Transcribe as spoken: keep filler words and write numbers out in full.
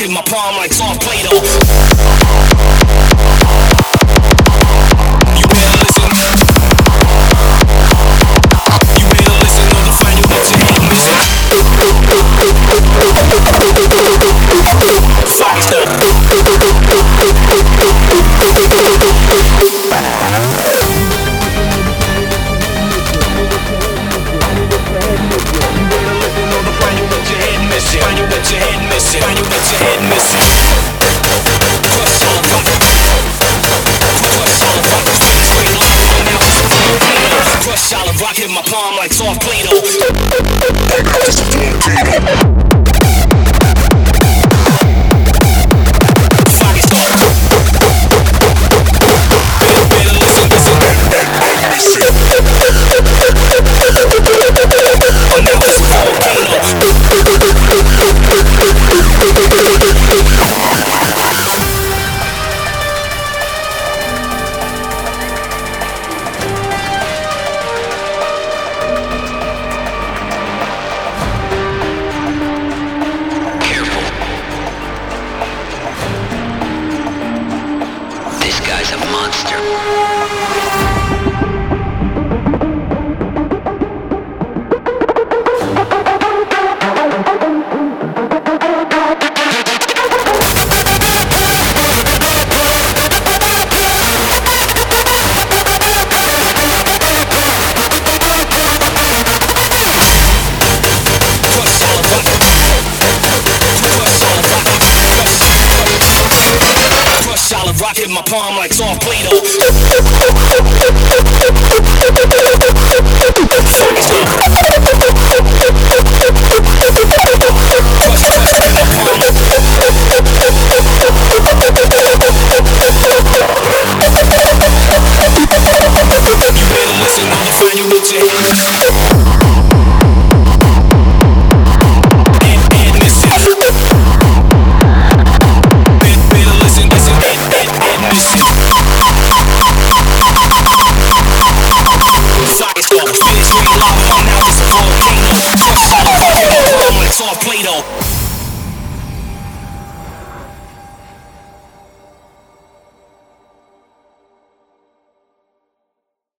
in my palm like soft Play-Doh. You better listen. You better listen or the find you with your head missing. Fire stuff. Find you with your head missing. Find you with your head missing. Crush all of them. Crush all of them. Straight line on out to the volcano. Crush all of rock in my palm like soft Play-Doh. Right now it's a volcano. Fire start. Better, better listen, listen. Listen. Oh, now it's a volcano. Rock in my palm like soft Play-Doh. Crush, crush in my palm. You better listen or I'll find you with your head. Fire start, finish me lava.